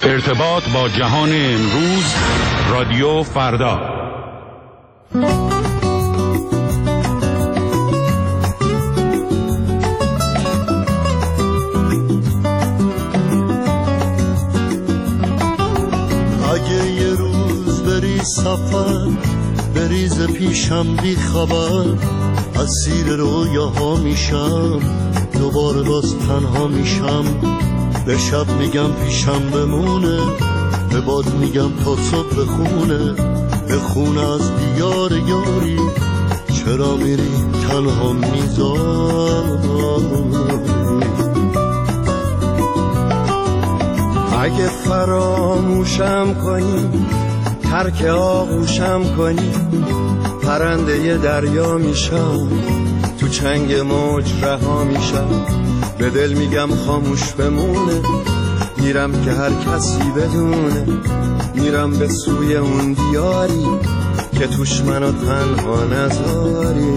ارتباط با جهان امروز، رادیو فردا. اگه یه روز بری سفر، بریز پیشم بی خبر، اسیر رویاها میشم، دوباره باز تنها میشم. به شب میگم پیشم بمونه، به باد میگم تا صبح بخونه، بخونه از دیار یاری، چرا میری تنها میذاری. اگه فراموشم کنی، ترک آغوشم کنی، پرنده دریا میشم، تو چنگ موج رها میشم. به دل میگم خاموش بمونه، میرم که هر کسی بدونه، میرم به سوی اون دیاری که توش منو تنها نذاری.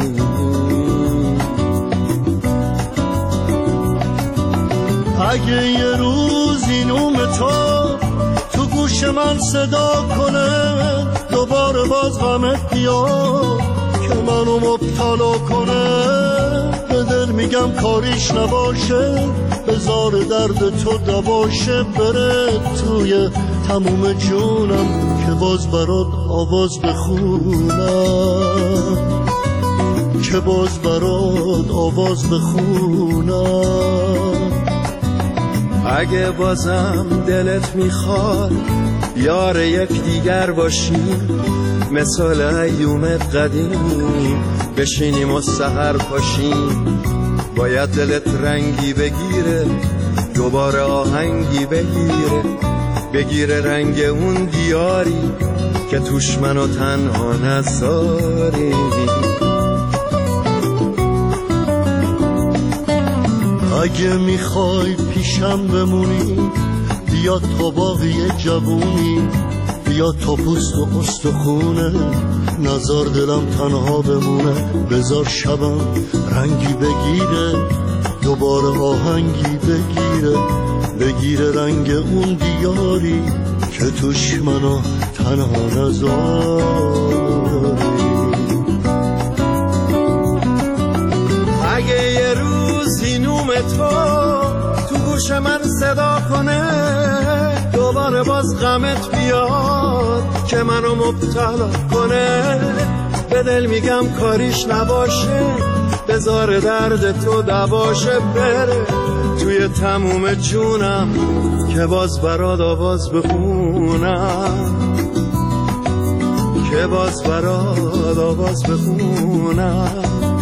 اگه یه روزی نوم تو گوش من صدا کنه، دوباره باز غمت بیاد که منو مبتلا کنه، به دل میگم کاریش نباشه، بذار درد تو دواشه، بره توی تموم جونم که باز برات آواز بخونم، که باز برات آواز بخونم. اگه بازم دلت میخواد یار یک دیگر باشیم، مثال ایوم قدیم بشینیم و سحر پاشیم. باید دلت رنگی بگیره، دوباره آهنگی بگیره رنگ اون دیاری که توش منو تنها نذاری. اگه میخوای پیشم بمونی، بیا تا باقی جوونی، بیا تا پوست و استخونه، نزار دلم تنها بمونه، بذار شبم رنگی بگیره، دوباره آهنگی بگیره رنگ اون دیاری که توش منو تنها نذاری. اگه یه روزی نوم تو گوش من صدا کنه، دوباره باز غمت بیاد که منو مبتلا کنه، به دل میگم کاریش نباشه، بذار درد تو دواشه، بره توی تموم جونم که باز برات آواز بخونم، که باز برات آواز بخونم.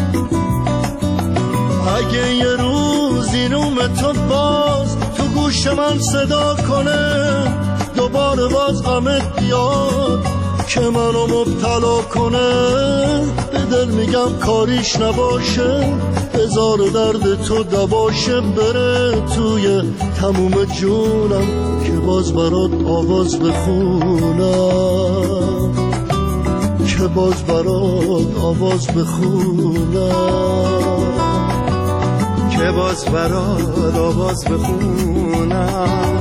اگه یه روزی نوم تو باز تو گوش من صدا کنه، دوباره باز غمت بیاد که منو مبتلا کنه، به دل میگم کاریش نباشه، بذار درد تو دواشه، بره توی تموم جونم که باز برات آواز بخونم، که باز برات آواز بخونم، که باز برات آواز بخونم،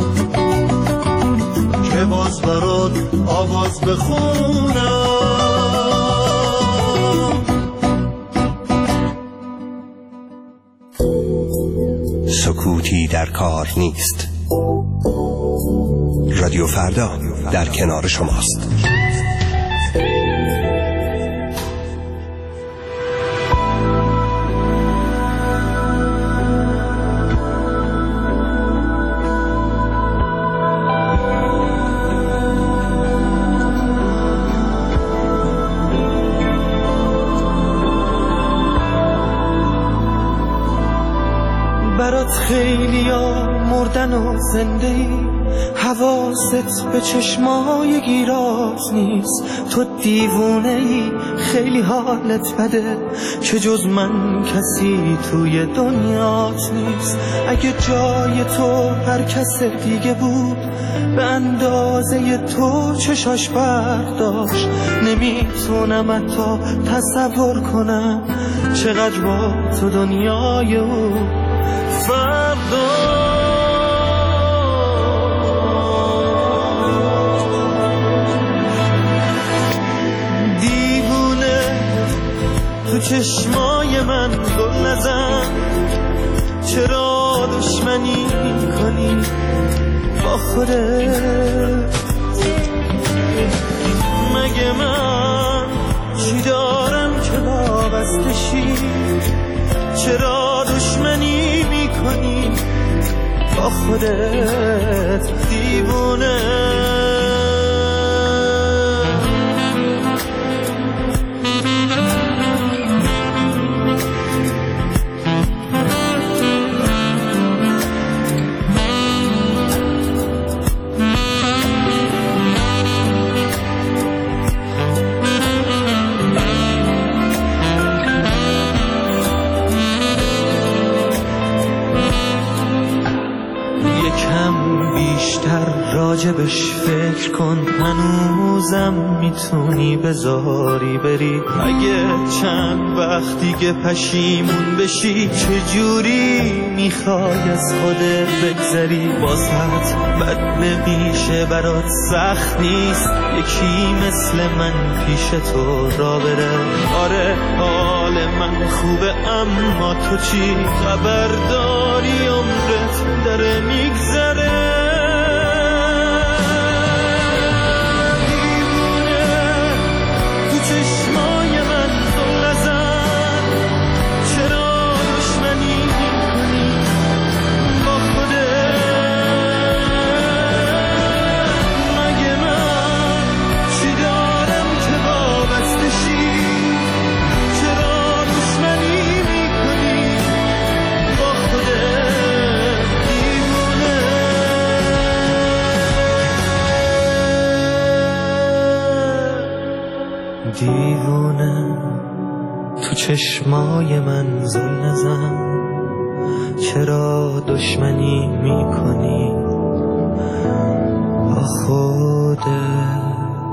که باز برات آواز بخونم. سکوتی در کار نیست. رادیو فردا در کنار شماست. برات خیلیا مردن و زنده ای، حواست به چشمای گیرات نیست، تو دیوونه ای، خیلی حالت بده که جز من کسی توی دنیات نیست. اگه جای تو هر کس دیگه بود، به اندازه تو چشاش برداشت، نمیتونم حتی تصور کنم چقدر با تو دنیای او فردا. خودت. مگه من چی دارم که وابسته شی؟ چرا دشمنی میکنی با خودت دیوونه؟ راجبش فکر کن، هنوزم میتونی بذاری بری. اگه چند وقت دیگه پشیمون بشی، چجوری میخوای از خودت بگذری؟ واسط بد نمیشه، برات سخت نیست یکی مثل من پیش تو را بره. آره حال من خوبه، اما تو چی خبر داری؟ عمرت داره میگذره. چشمای من دل نزن، چرا دشمنی میکنی با خودت؟ مگه من چی دارم که وابسته شی؟ چرا دشمنی میکنی با خودت دیوونه؟ دیوونه تو چشمای من زل نزن، چرا دشمنی میکنی با خودت؟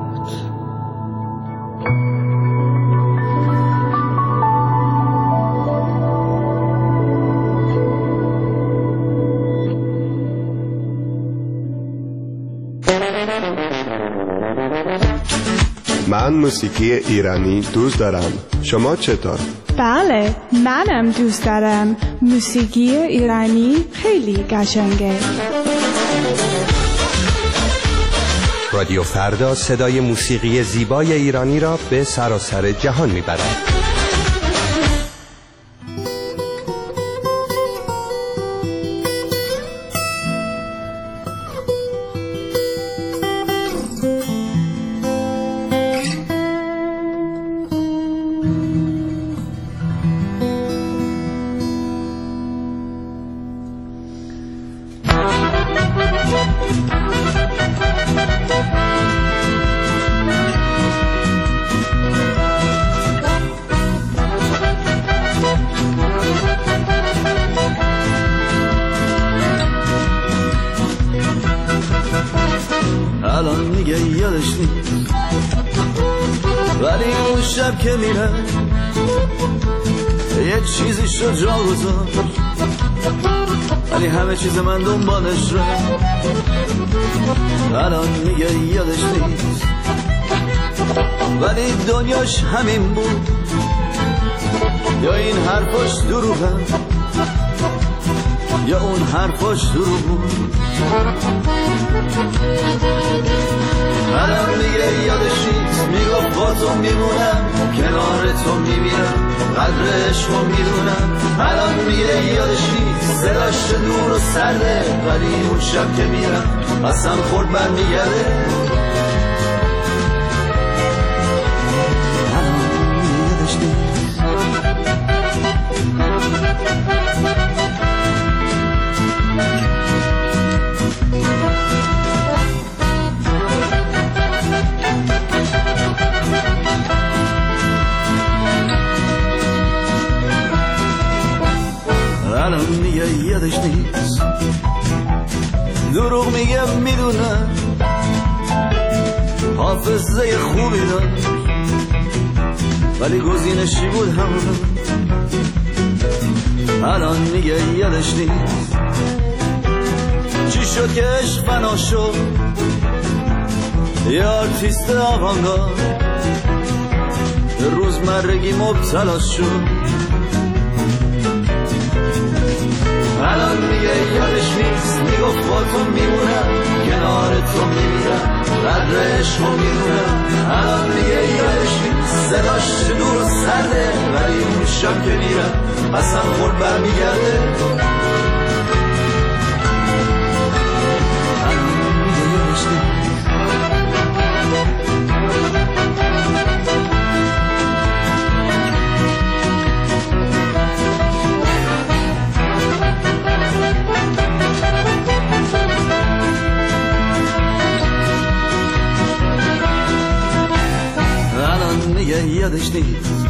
من موسیقی ایرانی دوست دارم. شما چطور؟ بله، منم دوست دارم. موسیقی ایرانی خیلی قشنگه. رادیو فردا صدای موسیقی زیبای ایرانی را به سراسر جهان میبرد. الان میگه یادش نیست، ولی اون شب که میره یه چیزی شد جا گذار، ولی همه چیز من دنبالش رو. الان میگه یادش نیست، ولی دنیاش همین بود، یا این حرفاش دروغه یا اون حرفاش دروغ بود. الان میگه یادش نیست، میگفت با تو میمونم، کنار تو میمیرم، قدر عشقو میدونم. الان میگه یادش نیست، صداش دور و سرده، ولی اون شب که میرم قسم خورد برمیگرده. الان میگه یادش نیست. الان میگه یادش نیست، دروغ میگه میدونم، حافظه خوبی داشت ولی گزینشی بود همون. الان میگه یادش نیست، چی شد که عشق فنا شد، یه آرتیست آوانگارد روزمرگی مبتلا شد. الان میگه یادش نیست، میگفت با تو میمونم، تو میمیرم قدر عشقو میدونم الان دیگه یادش نیست صداش چه دور و سرده ولی اون شب که میرم قسم خورد برمیگرده الان دیگه یادش نیست یادش نیست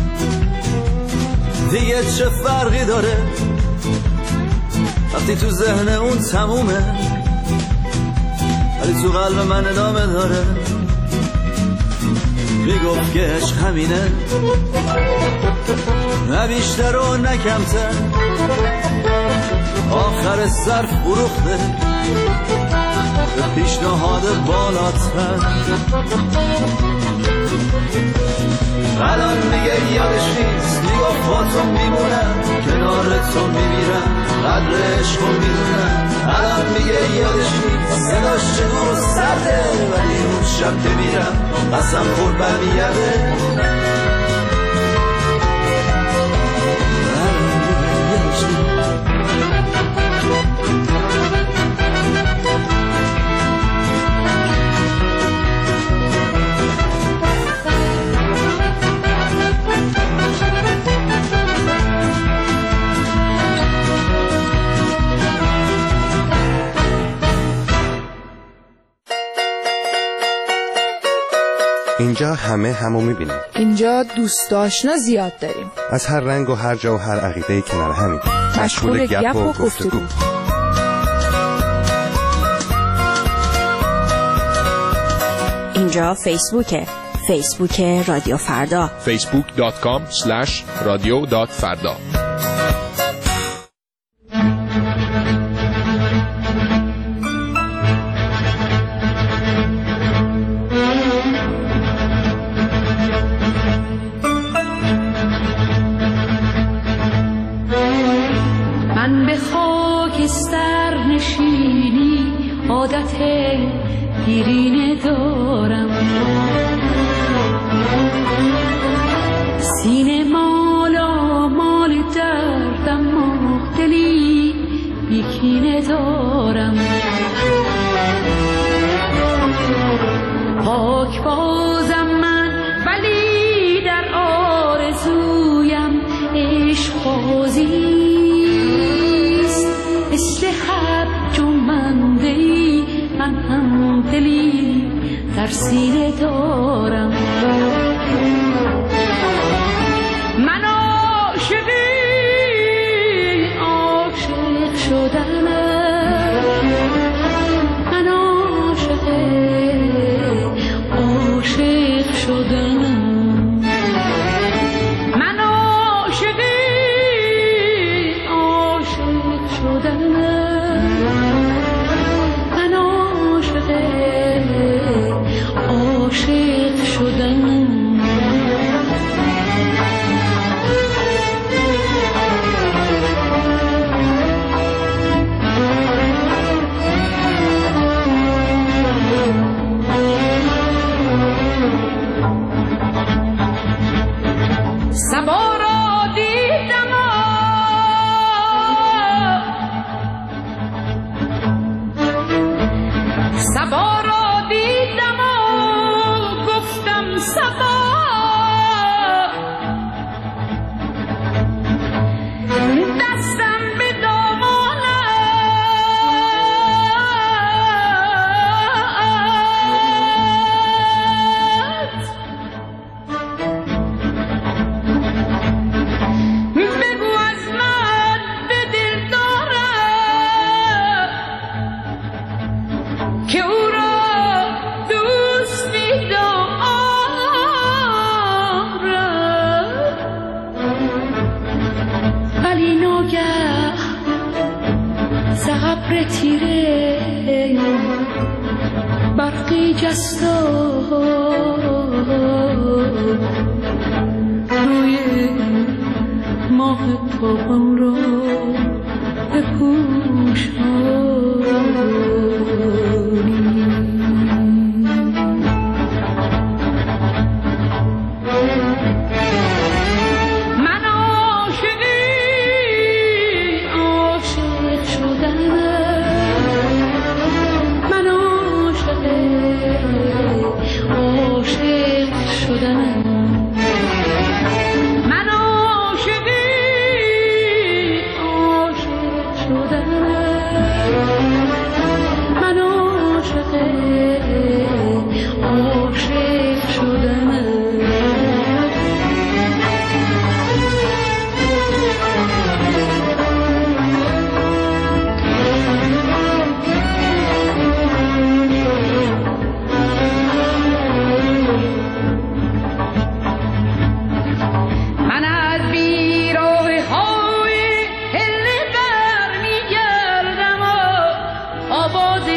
دیگه چه فرقی داره وقتی تو ذهن اون تمومه ولی تو قلب من ادامه داره میگفت که عشق همینه نه بیشتر و نه کمتر آخر سر فروخته به پیشنهاد بالاتر الان دیگه یادش نیست میگفت با تو میمونم کنار تو میمیرم قدر عشقو میدونم الان دیگه یادش نیست صداش چه دور و سرده ولی اون شب که میرم قسم خورد برمیگرده اینجا همه همو میبینیم. اینجا دوست آشنا زیاد داریم. از هر رنگ و هر جا و هر عقیده کنار همین. مشغول گپ و گفتگو. اینجا فیسبوکه. فیسبوک رادیو فردا. facebook.com/radio.farda. عادت دیرینه دارم سینه مالا مال دردم مختلی بیکینه دارم پاک بازم من ولی در آرزویم عشق بازیست مثل حب جنبنده‌ای من هم دلی در سینه دارم من عاشق شدنم من عاشق شدنم من عاشق شدنم من عاشق شدنم صبا را دیدم صبا را دیدم گفتم صبا دستم به دامانت بگو از من به دل دارم که او را دوست می‌دارم ولی ناگه ز ابر تیره برقی جست روی ماه تابان را بپوشانی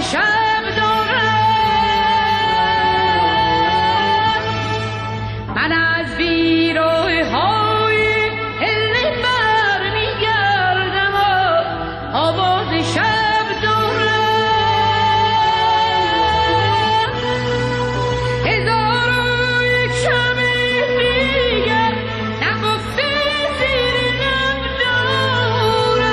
شب دارم من از بیراه های هله بر میگردم و آواز شب دارم هزار و یک شب دیگر نگفته زیر لب دارم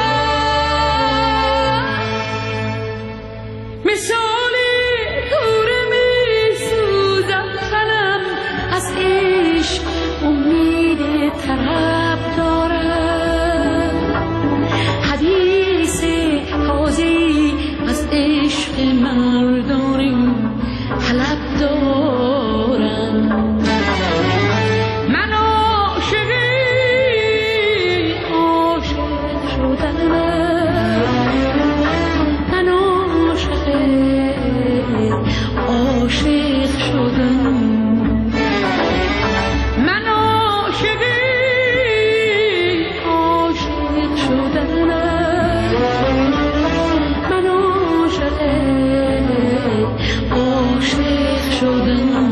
مثال کوره می سوزم تنم از عشق امید طرب دارم حدیث تازه‌ای از عشق مردانی طلب دارم من عاشق شدنم من عاشق شدم من عاشق شدم من عاشق شدم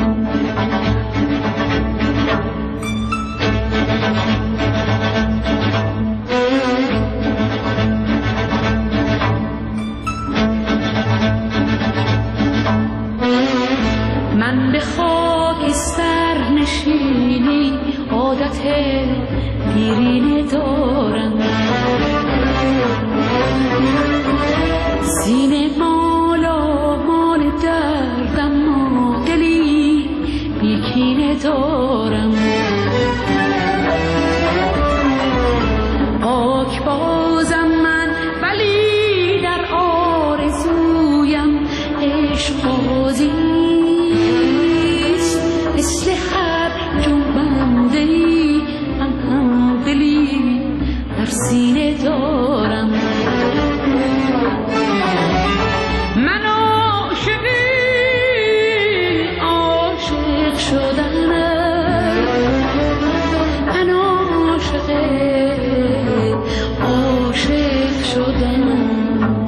من به خاکستر نشینی عادت دیرینه دارم سینه مالا مال دردم ما دلی بیکینه دارم پاک بازم من ولی در آرزویم عشق بازی مثل هر جنبنده‌ای من هم دلی در سینه دارم من عاشق شدنم من عاشق شدنم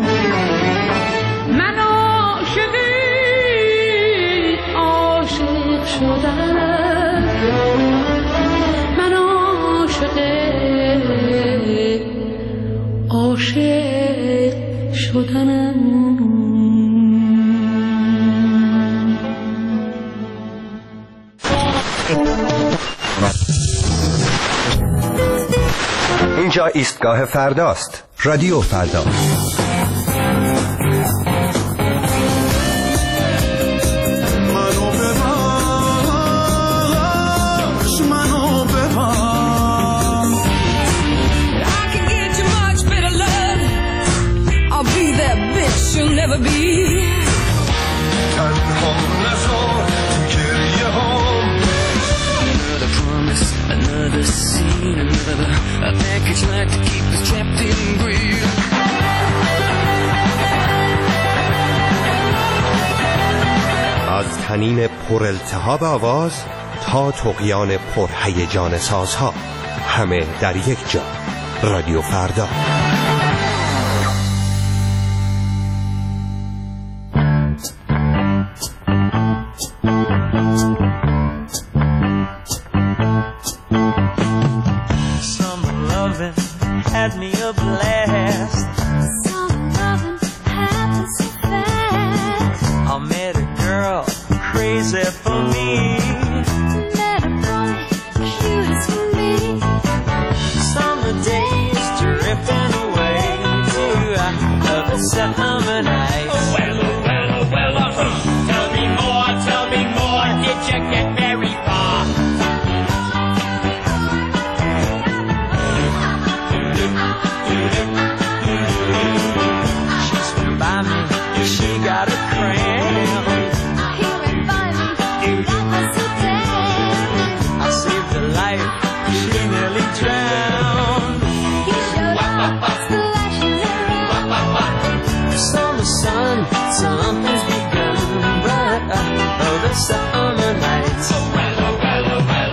من عاشق شدنم من عاشق شدنم اینجا ایستگاه فرداست. رادیو فردا. You'll never be another promise, another scene, another package like to keep us trapped in greed. از طنین پر التهاب آواز تا طغیان پر هیجان سازها، همه در یک جا. رادیو فردا. Had me a blast. Some loving happened so fast. I met a girl crazy for me. Met a boy cute as can be. Summer days drifting away to other summer nights. Oh well, oh well, oh well, tell me more, did you get very far? She got a cramp. He went by me, that was so damn. I saved her life, she nearly drowned. He showed up, splashing around. Summer sun, something's begun, but the summer nights. Oh well, oh well, oh well,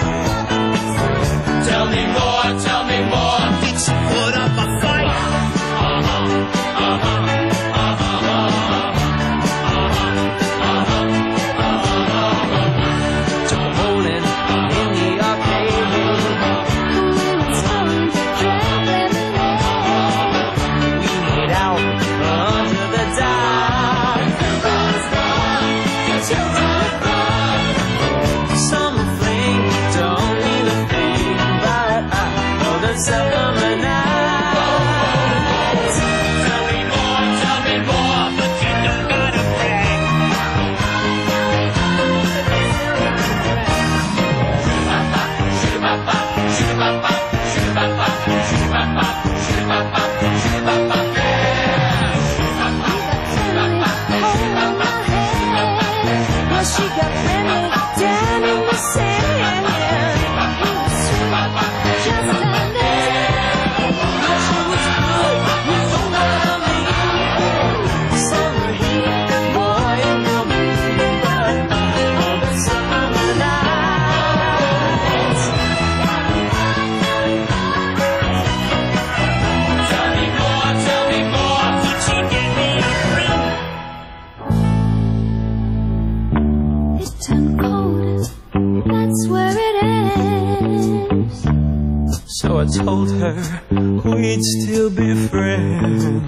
tell me more, tell me more. Did she put up a fight?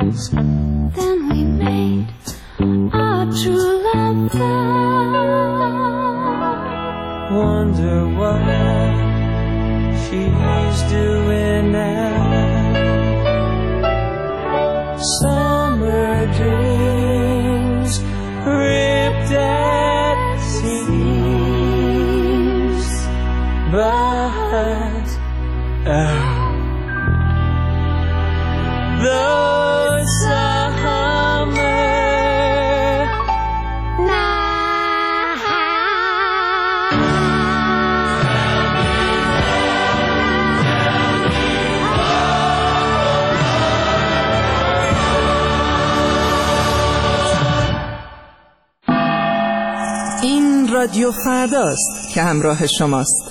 dreams. Then we made our true love vow. Wonder what she's doing now. Summer dreams ripped at seams, but the summer این رادیو فرداست که همراه شماست.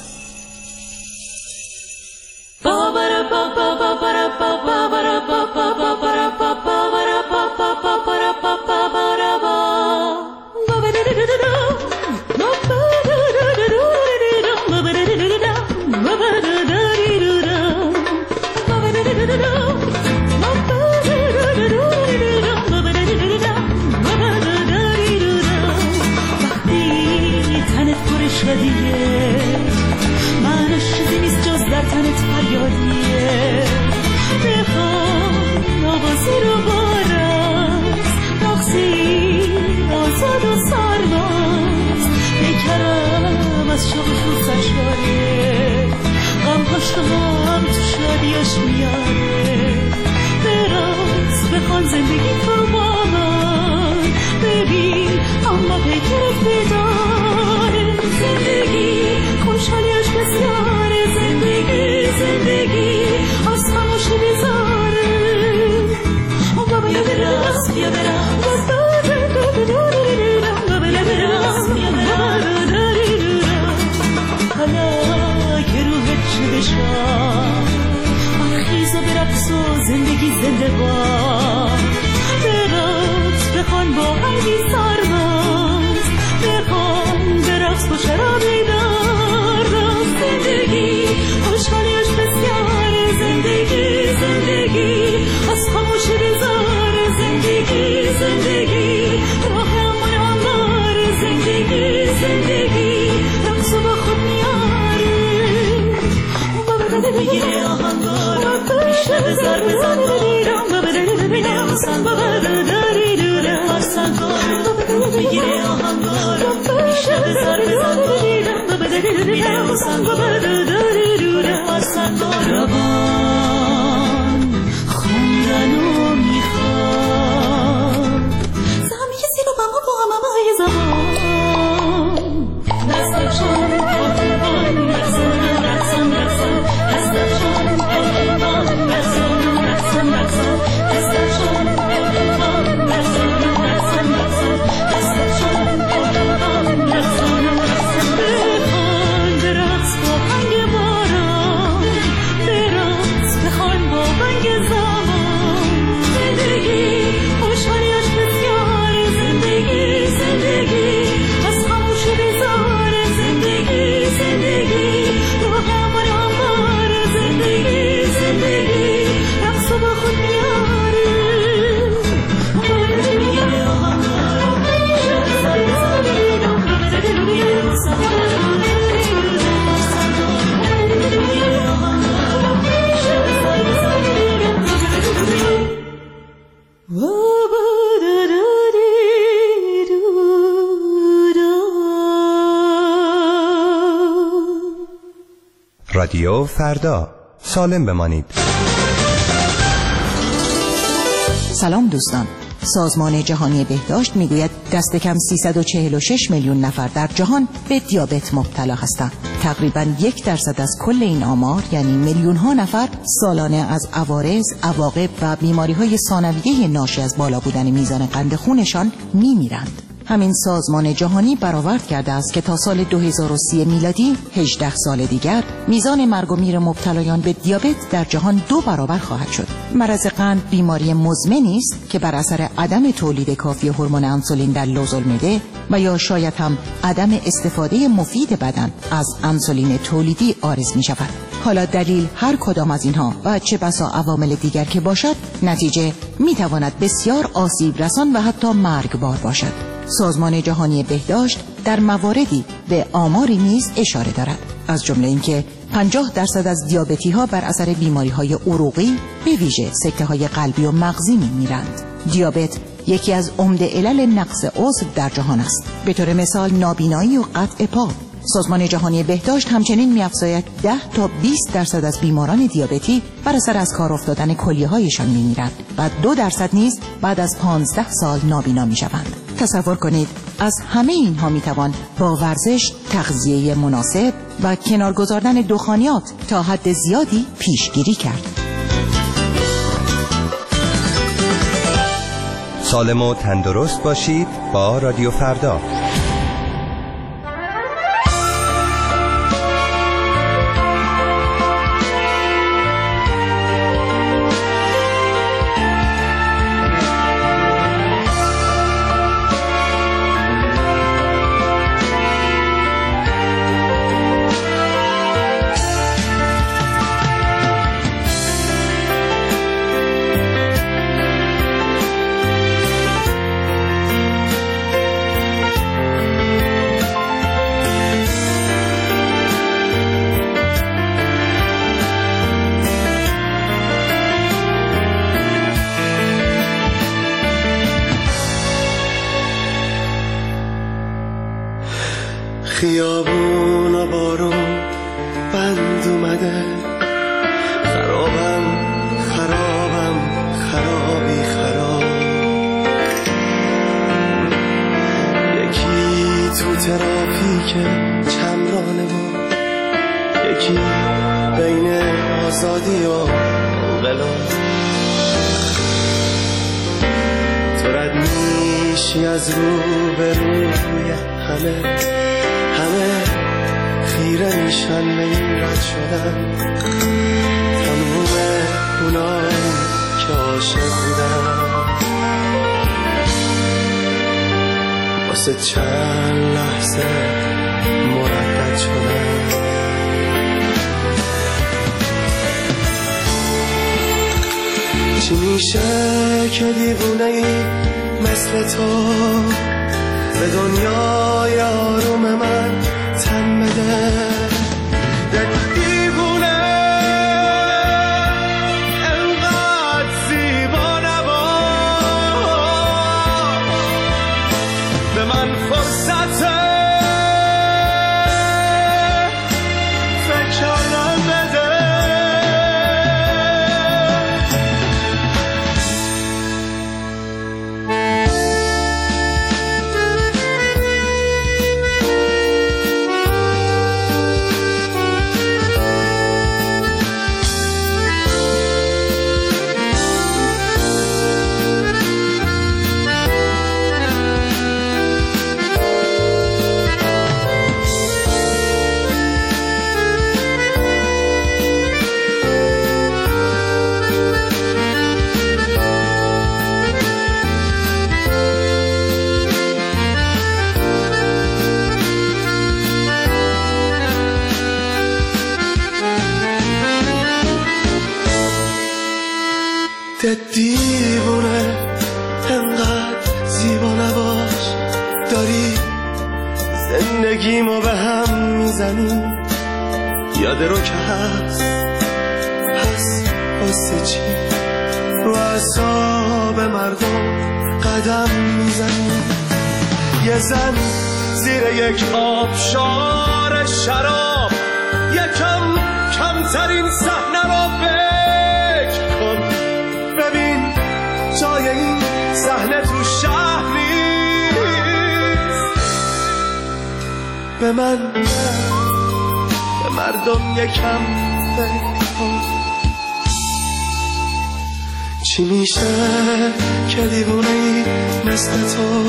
زندگی زنده باد برقص بخوان با هنگی سرباز بخوان برقص با شرابی دار زندگی خوشحالیش بسیار زندگی زندگی از خاموشی بیزار زندگی زندگی راه امان انبار زندگی زندگی رقص با خود میاره بگیره آهنگار میشه بزار بزن میگیره آهنگار میشه بزار بزن روان خوندنو میخواد زمی کسی رو با ما های زمان دستشان آهنگان رقصان رقصان رقصان دستشان آهنگان رقصان رقصان رقصان دستشان آهنگان رقصان رقصان رقصان دستشان آهنگان رقصان رقصان بخوان برقص با هنگ باران برقص بخوان با هنگ زمان زندگی خوشحالیش بسیار زندگی زندگی از خاموشی بیزار زندگی زندگی راه امان انبار زندگی زندگی رقص با خود میاره میگیره آهنگار میشه بزار بزار میگیره آهنگار میشه بزار بزار رادیو فردا، سالم بمانید. سلام دوستان. سازمان جهانی بهداشت میگوید دست کم 346 میلیون نفر در جهان به دیابت مبتلا هستند. تقریباً 1% از کل این آمار یعنی میلیون ها نفر سالانه از عوارض، عواقب و بیماری‌های ثانویه ناشی از بالا بودن میزان قند خونشان میمیرند. همین سازمان جهانی برآورد کرده است که تا سال 2030 میلادی 18 سال دیگر میزان مرگ و میر مبتلایان به دیابت در جهان 2 برابر خواهد شد. مرض قند بیماری مزمنی است که بر اثر عدم تولید کافی هورمون انسولین در لوزالمعده و یا شاید هم عدم استفاده مفید بدن از انسولین تولیدی عارض می شود. حالا دلیل هر کدام از اینها و چه بسا عوامل دیگر که باشد، نتیجه میتواند بسیار آسیب رسان و حتی مرگبار باشد. سازمان جهانی بهداشت در مواردی به آماری نیز اشاره دارد، از جمله اینکه 50% از دیابتی ها بر اثر بیماری های عروقی به ویژه سکته های قلبی و مغزی میمیرند. دیابت یکی از عمده علل نقص عضو در جهان است. به طور مثال نابینایی و قطع پا. سازمان جهانی بهداشت همچنین می‌افزاید 10 تا 20% از بیماران دیابتی بر اثر از کار افتادن کلیه‌هایشان می‌میرند و 2% نیز بعد از 15 سال نابینا می‌شوند. تصور کنید از همه اینها می‌توان با ورزش، تغذیه مناسب و کنار گذاردن دخانیات تا حد زیادی پیشگیری کرد. سالم و تندرست باشید با رادیو فردا. خیابون و بارون بند اومده، خرابم خرابی خراب. یکی تو ترافیک چمرانه بود، یکی بین آزادی و انقلاب. تو رد میشی از رو به روی همه خیره میشن به این رد شدن. تموم اونایی که عاشق بودن واسه چند لحظه مردد شدن. چی میشه که دیوونه‌ای مثل تو به دنیای آروم من تن بده؟ دیوونه انقدر زیبا نباش، به من فرصت فکر کردن بده. دیوونه انقدر زیبا نباش، داری زندگیمو به هم میزنی. یاد رو که هست پس واسه چی رو اعصاب مردم قدم میزنی؟ یه زن زیر یک آبشار شراب، یکم کمترین صحنه رو فکر کن. ببین جای این صحنه تو شهر نیست. به من به مردم یکم فکر کن. چی میشه که دیوونه‌ای مثل تو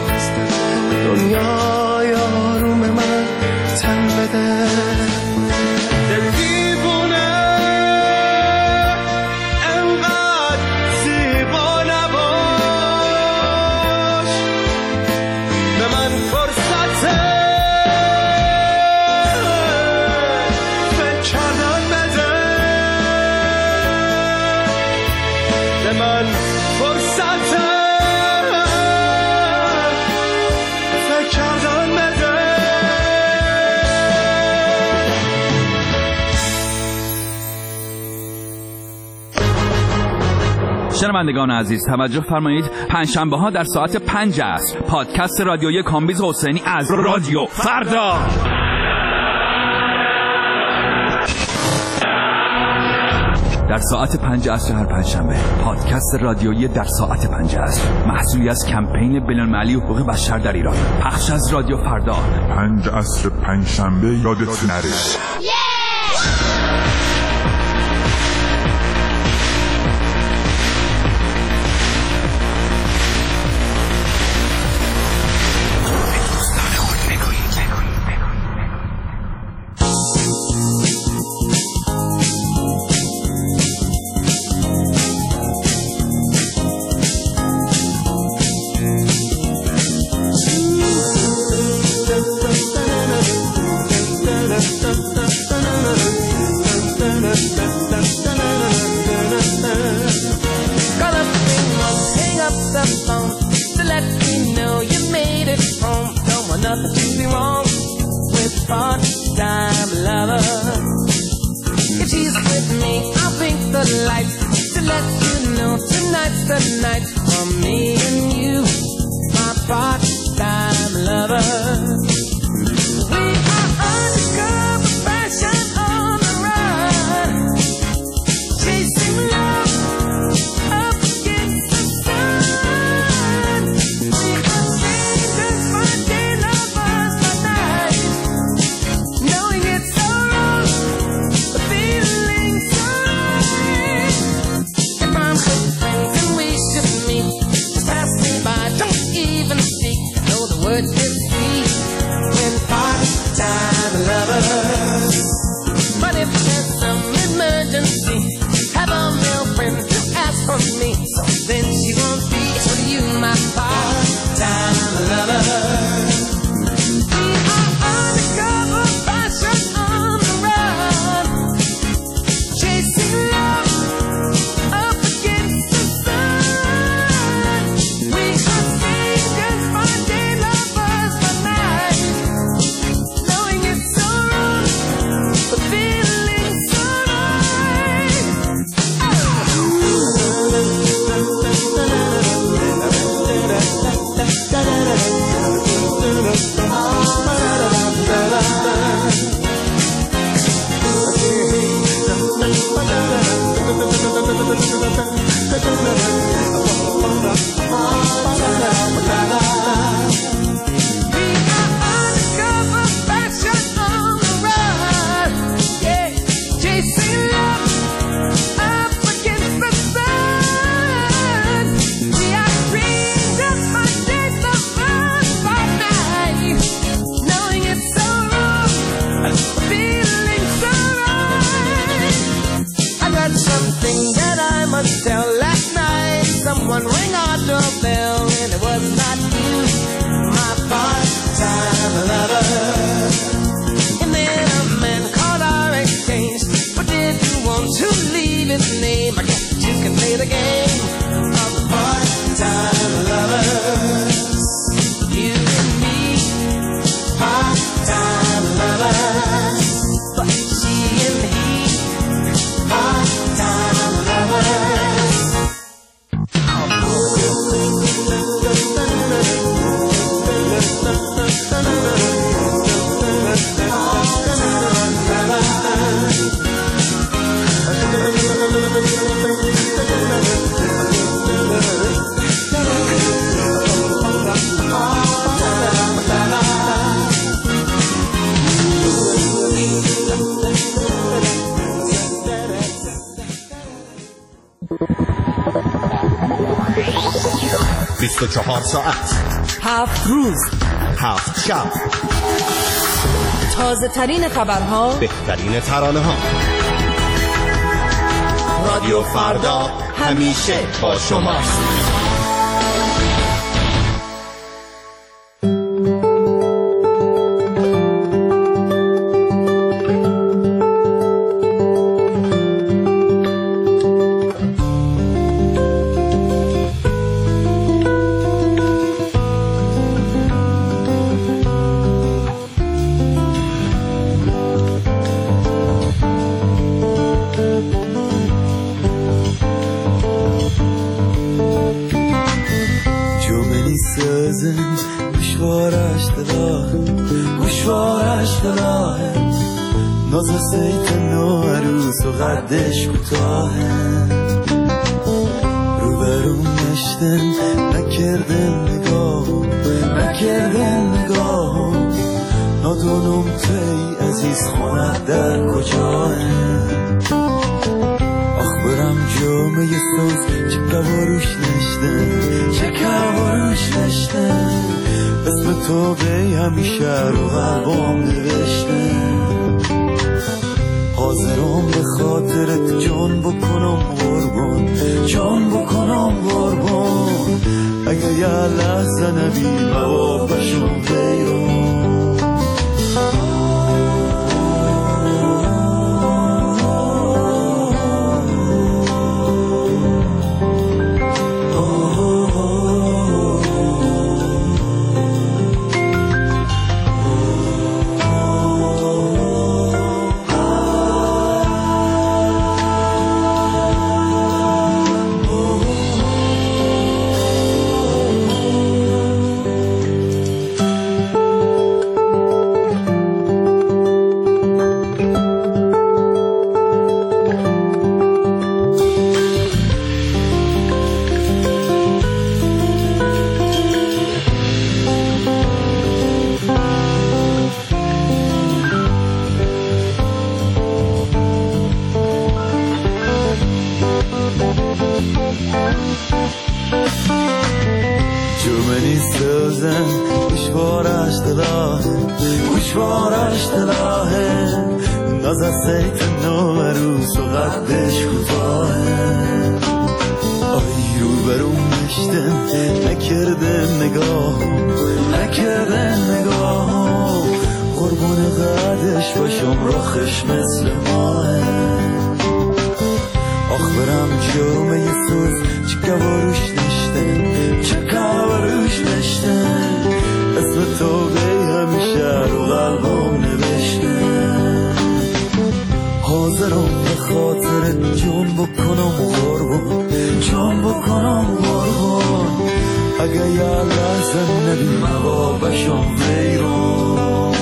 دنیای آروم من تن بده؟ فرصت فکر کردن بده. شنوندگان عزیز توجه فرمایید، پنجشنبه ها در ساعت 5 عصر پادکست رادیویی کامبیز حسینی از رادیو فردا. در ساعت 5 عصر هر پنجشنبه پادکست رادیویی در ساعت 5 عصر، محصولی از کمپین بین‌المللی حقوق بشر در ایران، پخش از رادیو فردا. 5 عصر پنجشنبه یادت نره. ساعت 7 روز 7 شب، تازه ترین خبرها، بهترین ترانه ها. رادیو فردا همیشه با شماست. sözün گوشوارش دلاه ناز سیت نوروز و قدش کوتاهه روبروم نشتن نکردن نگاه نادونم توی عزیز خونت در کجاه آخ برم جامعه سوز چه کواروش نشتن اسم تو به همیشه رو قلبم نوشته حاضرم به خاطرت جان بکنم قربان اگه یه لحظه نبی موابشم ویرون گوشوارش دلاهه ناز سیت نوروز و قدش کوتاهه آی روبروم نشتن نکردن نگاه قربون قدش باشم رخش مثل ماه آخ برم جامعه سوز چه کواروش نشتن اسم تو به همیشه رو قلبم نوشته حاضرم به خاطرت جان بکنم قربان اگه یه لحظه نبی موابشم ویرون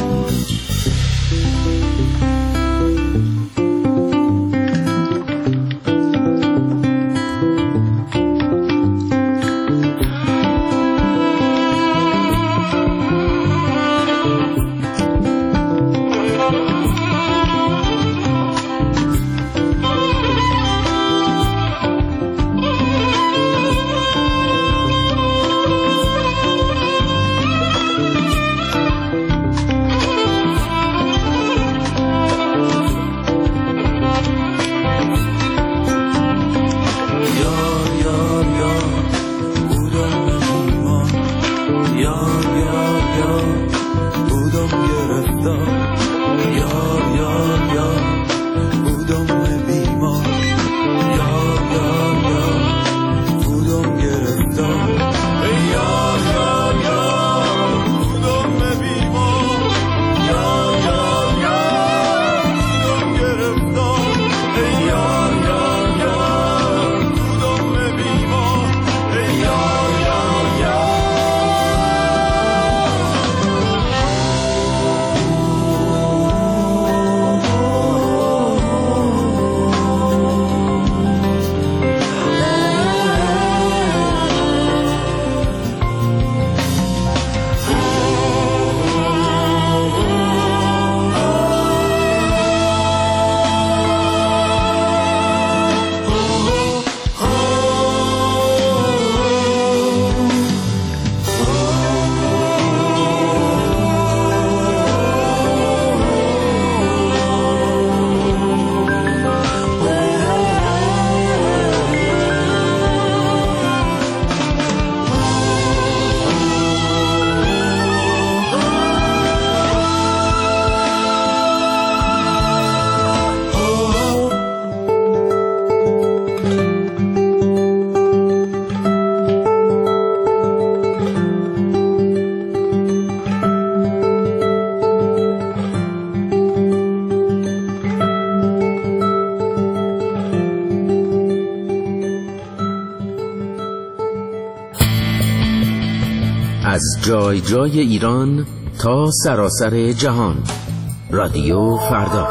از جای جای ایران تا سراسر جهان. رادیو فردا.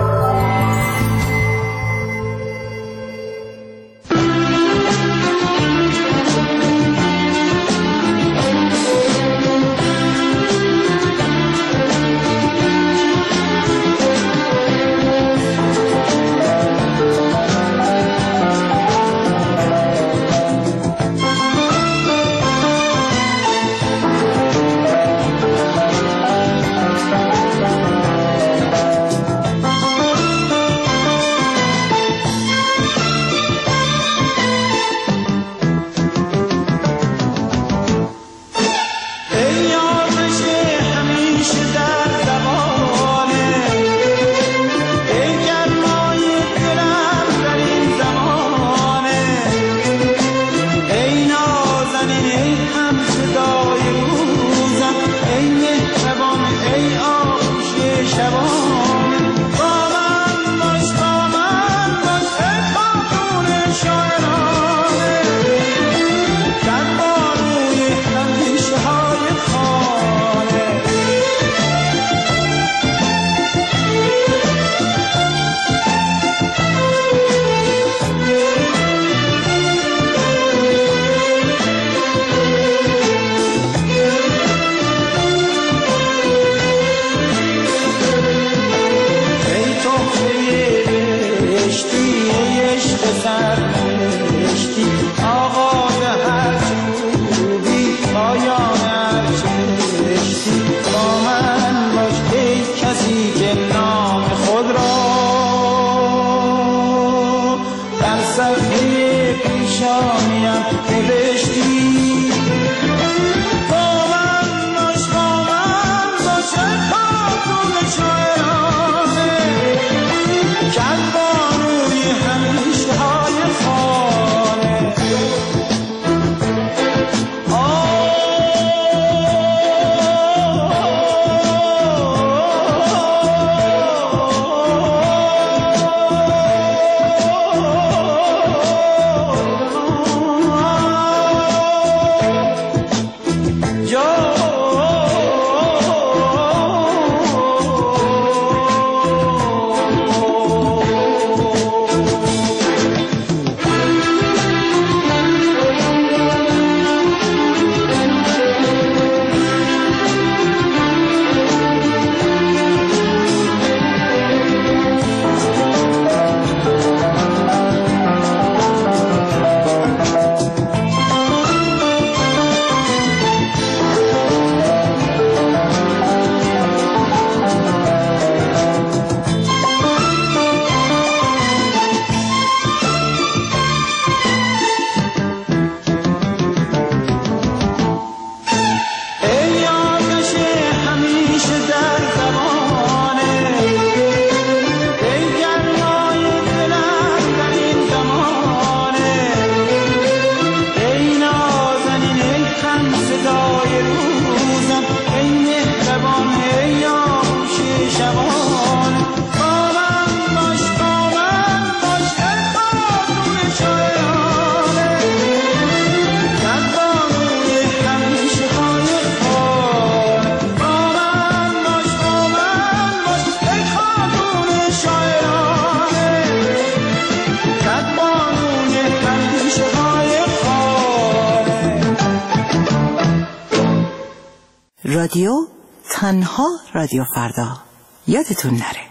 رادیو تنها رادیو فردا. یادتون نره.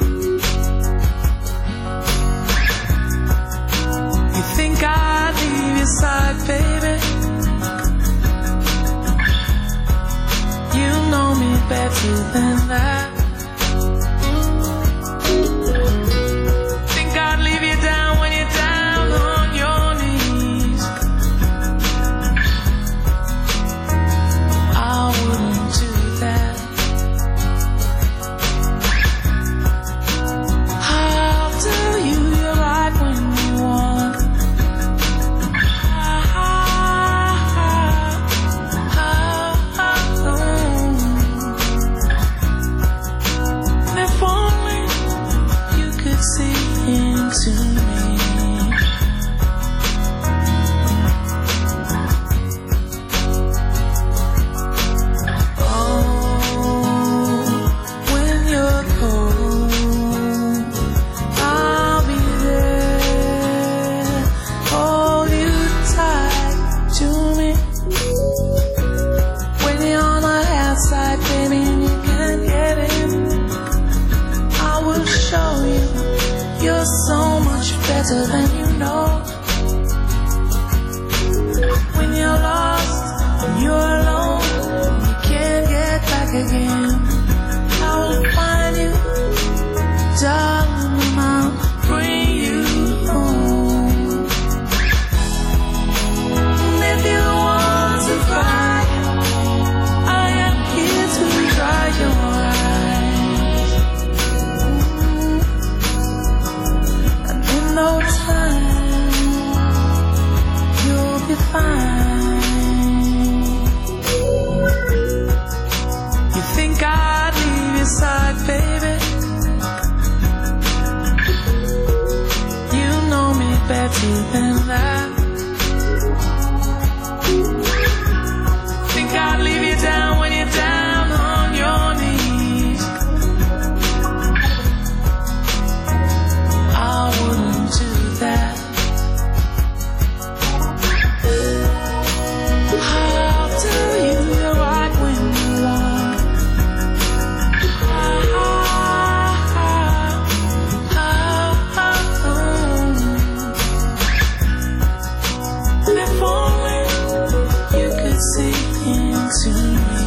Think I need you're so much better than you know. When you're lost, when you're alone, you can't get back again. I will find you, darling, I'll bring you home. And if you want to cry, I am here to dry your eyes. And in no time, you'll be fine. You think I'd leave your side, baby? You know me better than that. Think I'd leave you down when you're down on your knees? I wouldn't do that. I'll tell you you're right when you're wrong. If only you could see into me.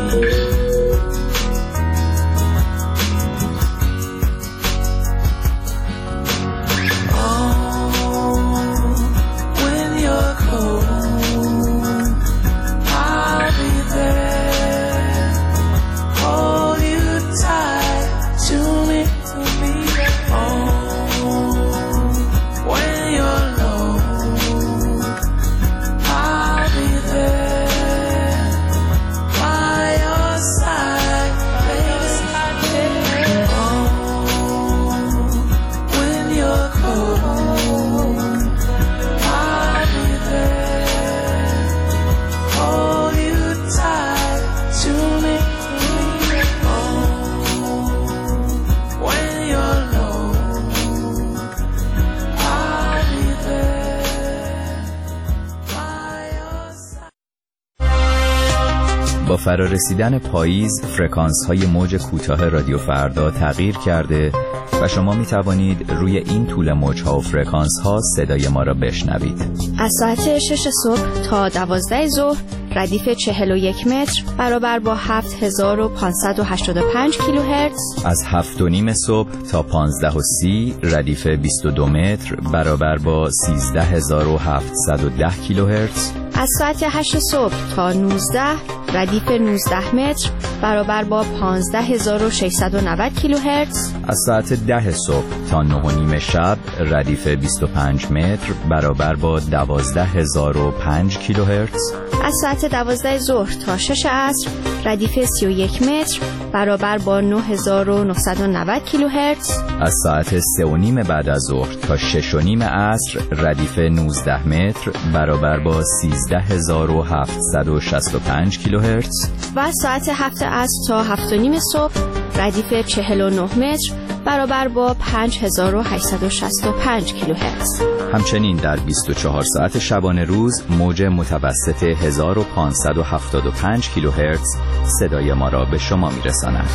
Oh, when you're cold, I'll be there. Hold you tight to me. Oh, when you're low, I'll be there by your side, baby. Oh, when you're cold, I'll be there. Hold you tight to me. Oh, when you're low, I'll be there by your side. با فرارسیدن پاییز فرکانس‌های موج کوتاه رادیو فردا تغییر کرده و شما می توانید روی این طول موج‌ها و فرکانس‌ها صدای ما را بشنوید. از ساعت 6 صبح تا 12 ظهر ردیف 41 متر برابر با 7585 کیلوهرتز. از 7:30 صبح تا 15:30 ردیف 22 متر برابر با 13710 کیلوهرتز. از ساعت 8 صبح تا 19 ردیف 19 متر برابر با 15690 کیلوهرتز. از ساعت 10 صبح تا 9:30 شب ردیف 25 متر برابر با 12005 کیلوهرتز. از ساعت 12 ظهر تا 6 عصر ردیف 31 متر برابر با 9990 کیلوهرتز. از ساعت 3:30 بعد از ظهر تا 6:30 عصر ردیف 19 متر برابر با 13765 کیلوهرتز. و از ساعت 7 عصر تا 7:30 صبح ردیف 49 متر برابر با 5865 کیلوهرتز. همچنین در 24 ساعت شبانه روز موج متوسط 1575 کیلوهرتز صدای ما را به شما میرساند.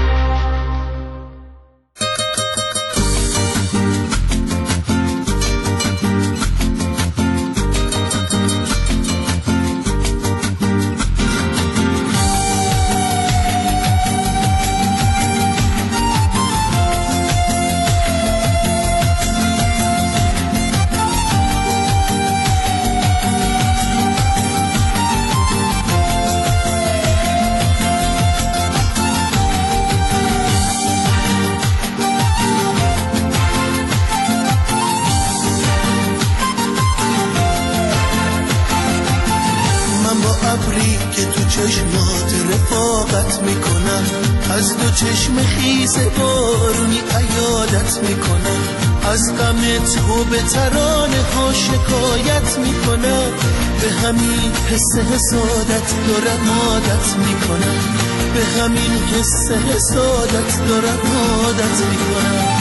چشمات رفاقت میکنم، از دو چشم خیس بارونی عیادت میکنم، از غم تو به ترانه ها شکایت میکنم، به همین حس حسادت دارم عادت میکنم، به همین حس حسادت دارم عادت میکنم.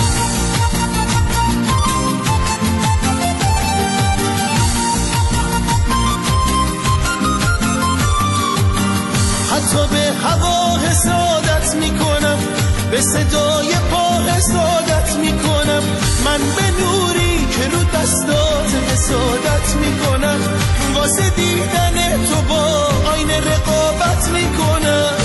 حتی به هوا حسادت میکنم، به صدای پا حسادت میکنم، من به واسه دیدن تو با آینه رقابت میکنم.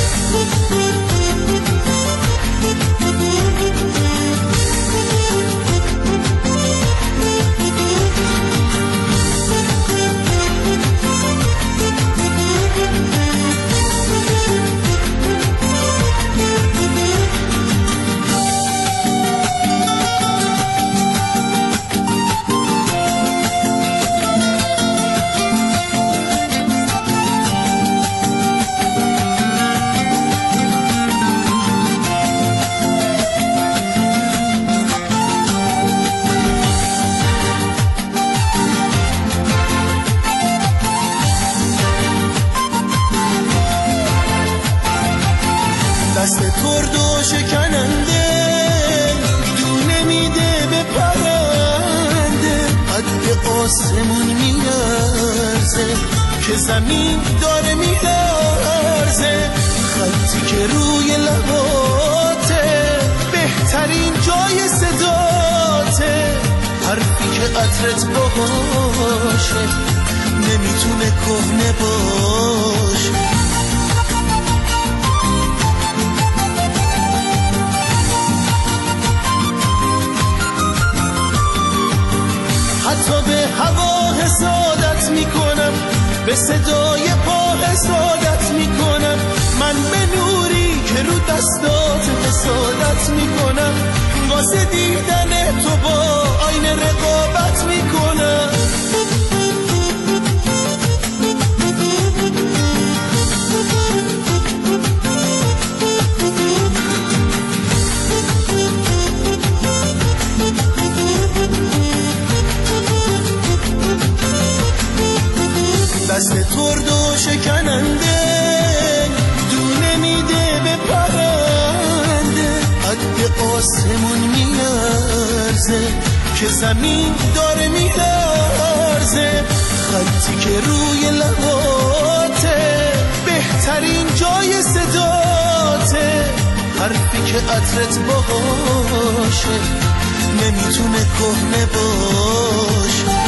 دست ترد و شکننده دونه میده به پرنده، قد آسمون میلرزه که زمین داره میلرزه، خطی که روی لباته بهترین جای صداته، حرفی که عطرت باشه نمیتونه کهنه باشه. حتی به هوا حسادت میکنم، به صدای پا حسادت میکنم، من به نوری که رو دستات حسادت میکنم، واسه دیدن تو با آینه رقابت میکنم. دست ترد و شکننده دونه میده به پرنده، قد آسمون میلرزه که زمین داره میلرزه، خطی که روی لباته بهترین جای صداته، حرفی که عطرت باشه نمیتونه کهنه باشه.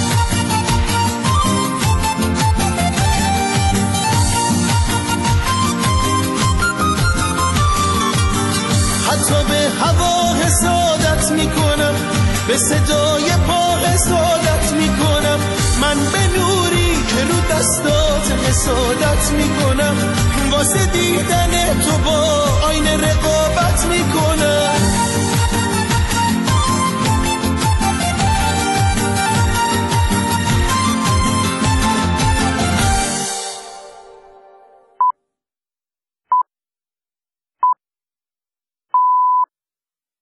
حتی به هوا حسادت میکنم، به صدای پا حسادت میکنم، من به نوری که رو دستات حسادت میکنم، واسه دیدن تو با آینه رقابت میکنم.